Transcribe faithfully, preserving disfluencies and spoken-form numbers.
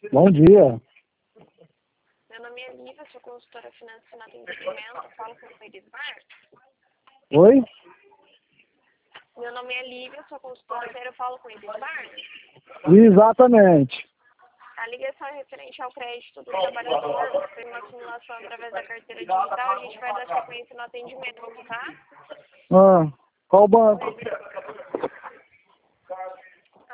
Bom dia. Meu nome é Lívia, sou consultora financeira no atendimento, falo com o Edismar. Oi? Meu nome é Lívia, sou consultora financeira, eu falo com o Edismar. Exatamente. A ligação é referente ao crédito do trabalhador, foi uma simulação através da carteira digital, a gente vai dar sequência no atendimento, tá? Ah, qual banco?